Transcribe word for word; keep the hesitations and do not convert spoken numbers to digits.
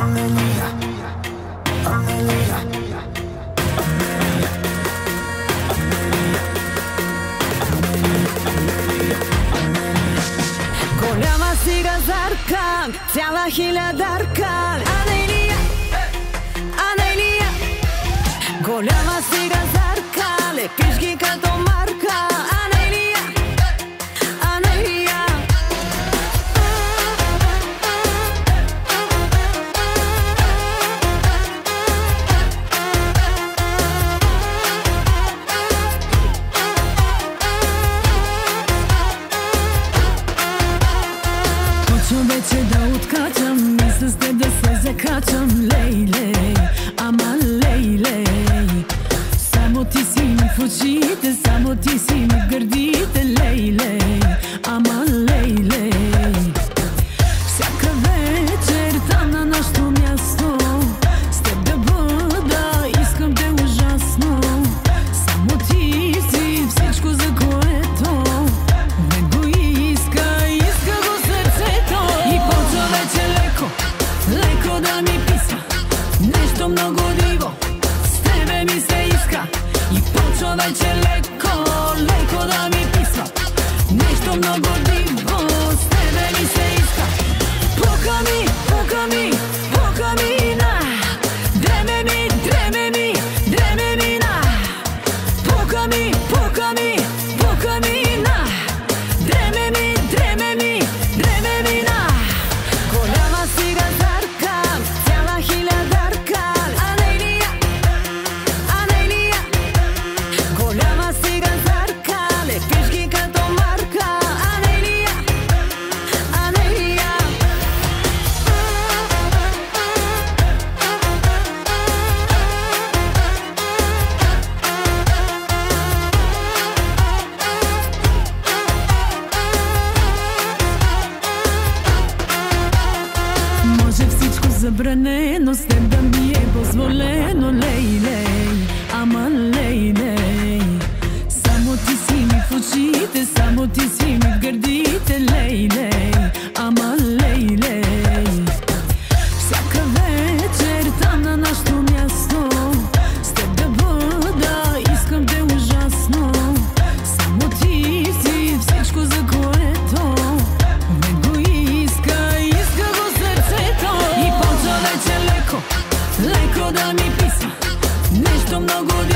Amelija, Amelija, Голяма си газарка, цяла хилядарка. Анелия, Анелия. Голяма си газарка, лепиш ги като марка. Анелия, Анелия. Почвам вече да откачам и с теб да се закачам. Лей-лей, ама лей-лей. Само ти си ми в очите, само ти си ми в гърдите. Лей-лей, ама лей-лей. Всяка вечер там на нашото място с теб да бъда, искам те ужасно. Само ти си всичко, за което не го иска, иска го сърцето. И почва вече леко, леко да ми писа нещо много диво, с тебе ми се иска. И почва вече леко, леко да ми писва нещо много диво, с тебе ми се иска. Пука ми, пука ми, пука ми на, дреме ми, дреме ми, дреме ми на. Пука ми, пука ми, пука ми на, дреме ми, дреме ми, дреме ми на. Голяма си газарка, цяла хилядарка. Анелия, Анелия. Голяма си газарка, лепиш ги като марка. Анелия, Анелия. Може всичко забранено, с теб да ми е позволено. Лей-лей, ама лей-лей. Само ти си ми в очите, само ти си ми в гърдите. Лей-лей, ама лей-лей. Всяка вечер там на нашото място с теб да бъда, искам те ужасно. Само ти си всичко, за което не го иска, иска го сърцето. И почва вече леко, леко да ми писа нещо много